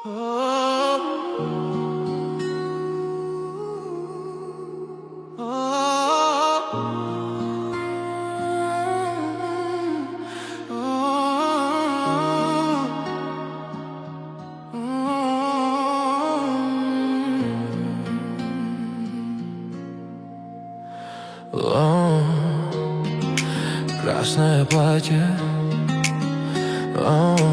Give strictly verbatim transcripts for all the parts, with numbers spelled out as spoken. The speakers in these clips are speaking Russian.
О, красное платье, о,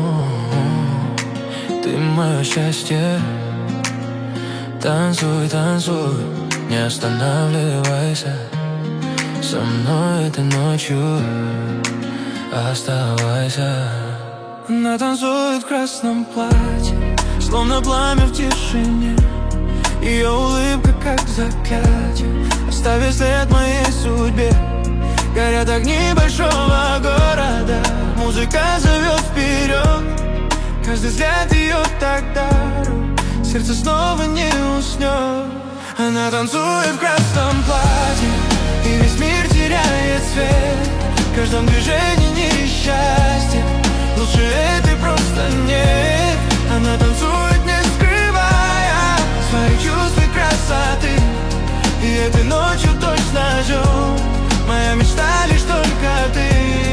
ты мое счастье. Танцуй, танцуй, не останавливайся. Со мной этой ночью оставайся. Она танцует в красном платье, словно пламя в тишине. Ее улыбка как заклятие, оставит след в моей судьбе. Горят огни большого города, музыка зовет вперед. Каждый взгляд ее так дару, сердце снова не уснет. Она танцует в красном платье, и весь мир теряет цвет. В каждом движении несчастье, лучше этой просто нет. Она танцует, не скрывая свои чувства и красоты, и этой ночью точно ждет моя мечта лишь только ты.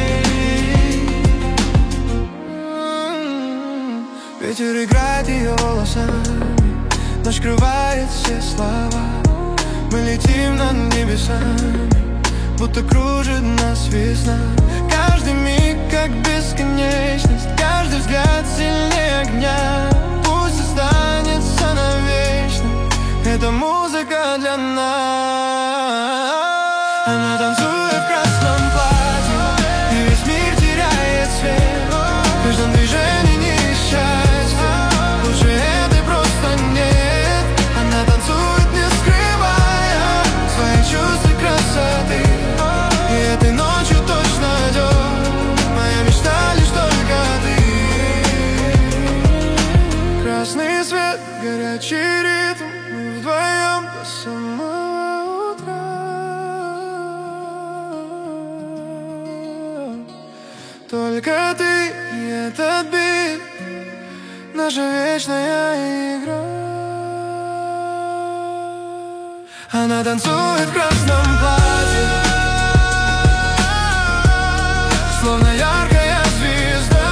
Ветер играет ее волосами, ночь скрывает все слова. Мы летим над небесами, будто кружит нас весна. Каждый миг как бесконечность, каждый взгляд сильнее огня. Пусть останется навечно эта музыка для нас. Она танцует в красном платье, и весь мир теряет свет. В каждом движении несчастье, лучше этой просто нет. Она танцует, не скрывая свои чувства и красоты, и этой ночью точно ждет моя мечта лишь только ты. Красный свет, горячий ритм, мы вдвоем до самого утра. Только ты и этот бит, наша вечная игра. Она танцует в красном платье, словно яркая звезда.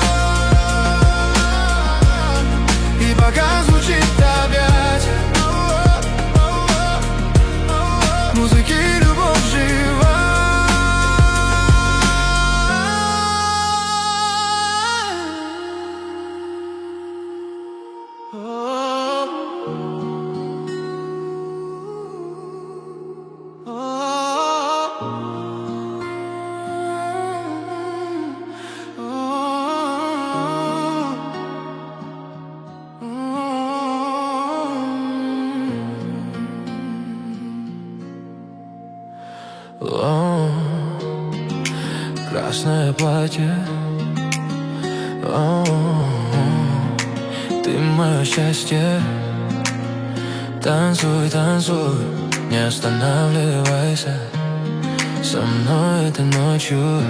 И пока звучит объятие музыки, любовь жива. О, красное платье, о, ты мое счастье. Танцуй, танцуй, не останавливайся. Со мной этой ночью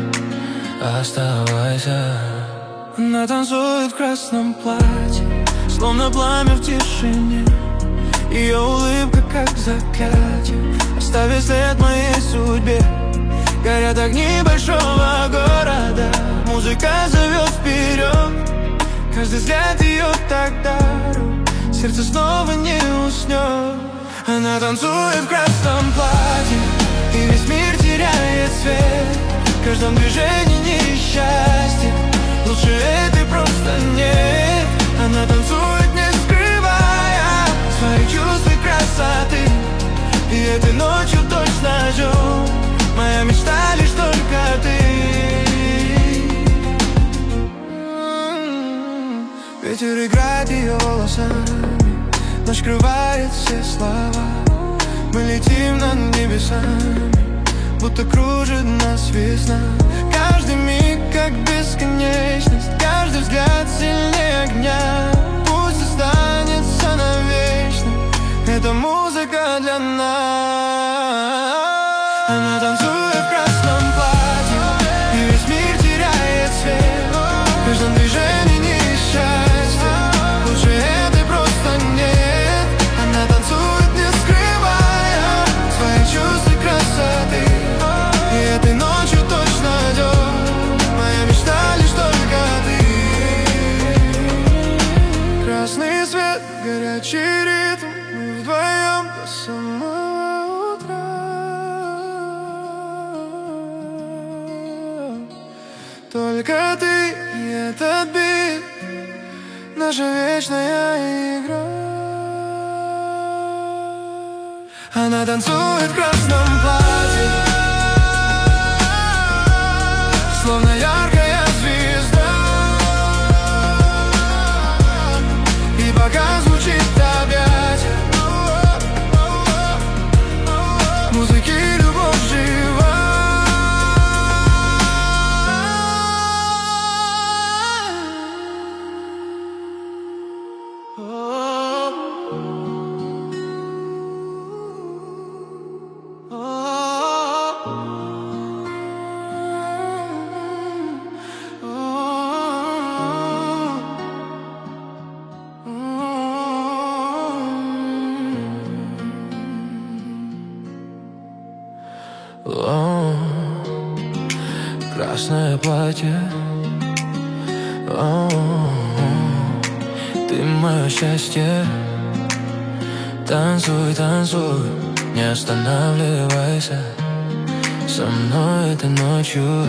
оставайся. Она танцует в красном платье, словно пламя в тишине. Ее улыбка как заклятие, оставит след в моей судьбе. Горят огни большого города, музыка зовет вперед. Каждый взгляд ее так дару, сердце снова не уснет. Она танцует в красном платье, и весь мир теряет цвет. В каждом движении несчастье, лучше этой просто нет. Она танцует, не скрывая свои чувства и красоты, и этой ночью точно ждет моя мечта лишь только ты. Ветер играет ее волосами, ночь скрывает все слова. Мы летим над небесами, будто кружит нас весна. Каждый миг как бесконечность, каждый взгляд сильнее огня. Пусть останется навечно эта музыка для нас. Она танцует в красном платье, и весь мир теряет свет. В каждом движении несчастье, наша вечная игра. Она танцует в красном платье, словно яркая звезда. И пока звучит объятие музыки, любовь жива. О, красное платье, о, ты мое счастье. Танцуй, танцуй, не останавливайся. Со мной этой ночью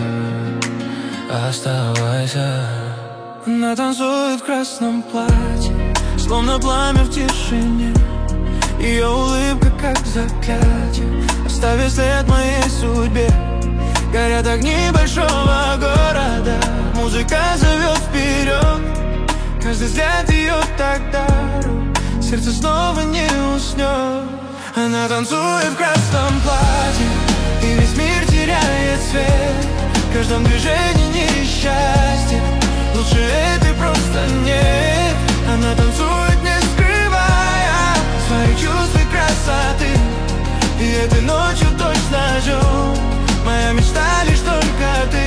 оставайся. Она танцует в красном платье, словно пламя в тишине. Ее улыбка как заклятие, оставит след в моей судьбе. Горят огни большого города, музыка зовет вперед. Каждый взгляд ее так дару, сердце снова не уснет. Она танцует в красном платье, и весь мир теряет цвет. В каждом движении несчастье, лучше этой просто нет. Она танцует, не скрывая свои чувства и красоты. И этой ночью точно ждем, моя мечта лишь только ты.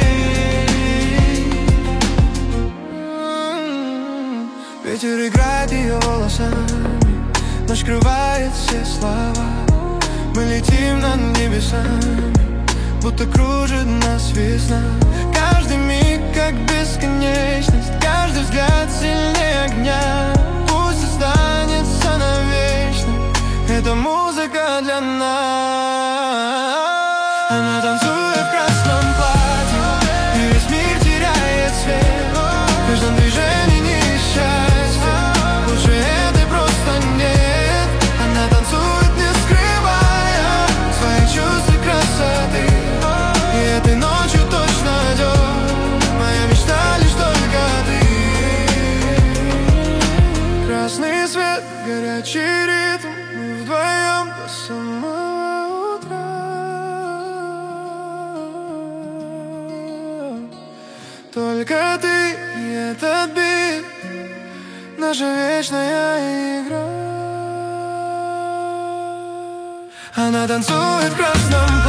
Ветер играет ее волосами, ночь скрывает все слова. Мы летим над небесами, будто кружит нас весна. Каждый миг как бесконечность, каждый взгляд сильнее огня. Пусть останется навечно эта музыка для нас. Она танцует в красном платье, и весь мир теряет цвет. В каждом движении несчастье, лучше этой просто нет. Она танцует, не скрывая свои чувства и красоты. И этой ночью точно ждет, моя мечта лишь только ты. Красный свет, горячий ритм, мы вдвоем до самого утра. Только ты и этот бит, наша вечная игра. Она танцует в красном